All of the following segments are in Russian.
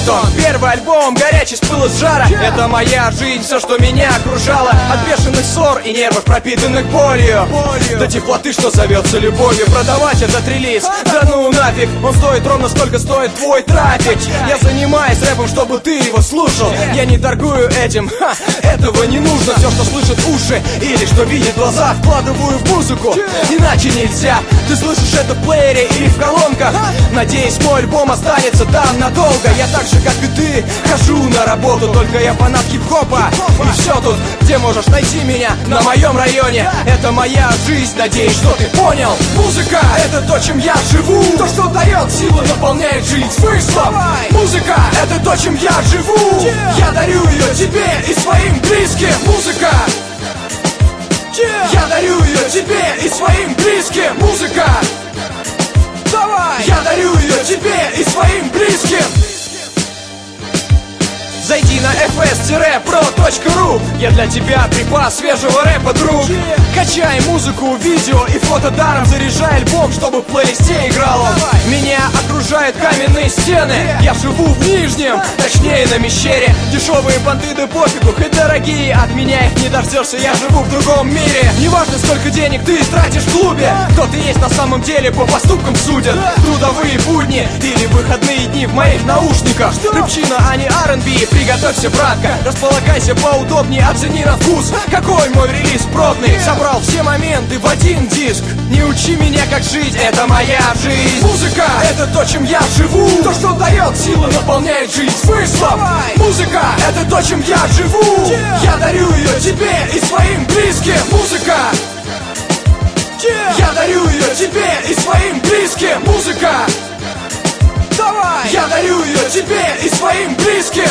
Антон. Первый альбом горячий с пыла с жара. Это моя жизнь, все, что меня окружало. От бешеных ссор и нервов, пропитанных болью, до теплоты, что зовется любовью. Продавать этот релиз, да ну нафиг. Он стоит ровно сколько стоит твой трафик. Я занимаюсь рэпом, чтобы ты его слушал. Я не торгую этим, этого не нужно. Все, что слышат уши или что видят глаза, вкладываю в музыку, иначе нельзя. Ты слышишь это в плеере или в колонках. Надеюсь, мой альбом останется там надолго. Я так же, как и ты, хожу на работу, только я фанат хип-хопа. И все тут, где можешь найти меня, на моем районе. Это моя жизнь, надеюсь, что ты понял. Музыка — это то, чем я живу, то, что дает силу, наполняет жизнь смыслом. Музыка — это то, чем я живу. Я дарю ее тебе и своим близким. Музыка. Я дарю ее тебе и своим близким. Музыка. Давай. Я дарю ее тебе и своим близким. Зайди на fs-pro.ru. Я для тебя припас свежего рэпа, друг. Качай музыку, видео и фото даром. Заряжай альбом, чтобы в плейлисте играл он. Меня окружают каменные стены. Я живу в Нижнем, точнее на Мещере. Дешевые понты да пофигу, хоть дорогие. От меня их не дождешься, я живу в другом мире. Неважно, сколько денег ты тратишь в клубе, кто ты есть на самом деле, по поступкам судят. Трудовые будни или выходные дни в моих наушниках. Рыбчина, а не R&B. Приготовься, братка, располагайся поудобнее, оцени на вкус, какой мой релиз пробный. Собрал все моменты в один диск. Не учи меня, как жить, это моя жизнь. Музыка — это то, чем я живу, то, что дает силу, наполняет жизнь смыслом. Музыка — это то, чем я живу. Я дарю ее тебе и своим близким. Музыка. Я дарю ее тебе и своим близким. Музыка. Давай. Я дарю ее тебе и своим близким.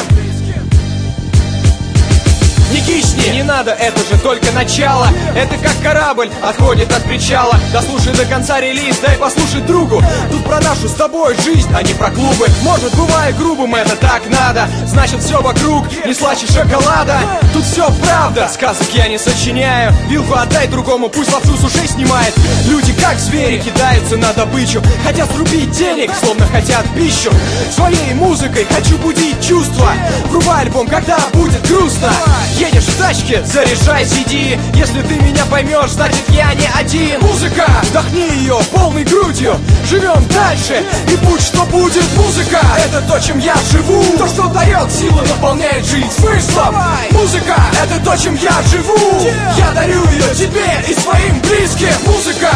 Не кисни, не надо, это же только начало. Это как корабль отходит от причала. Дослушай до конца релиз, дай послушать другу. Тут про нашу с тобой жизнь, а не про клубы. Может, бывая грубым, это так надо. Значит, все вокруг не слаще шоколада. Тут все правда, сказок я не сочиняю. Вилку отдай другому, пусть лапшу с ушей снимает. Люди как звери кидаются на добычу, хотят срубить денег, словно хотят пищу. Своей музыкой хочу будить чувства. Врубай альбом, когда будет грустно. Едешь в тачке, заряжай CD. Если ты меня поймешь, значит я не один. Музыка, вдохни ее полной грудью. Живем дальше, и будь что будет. Музыка — это то, чем я живу, то, что дает силу, наполняет жизнь смыслом. Музыка — это то, чем я живу. Я дарю ее тебе и своим близким. Музыка.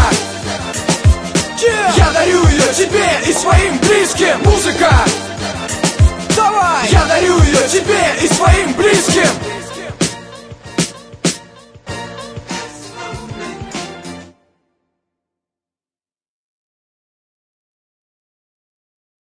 Я дарю ее тебе и своим близким. Музыка. Давай. Я дарю ее тебе и своим близким.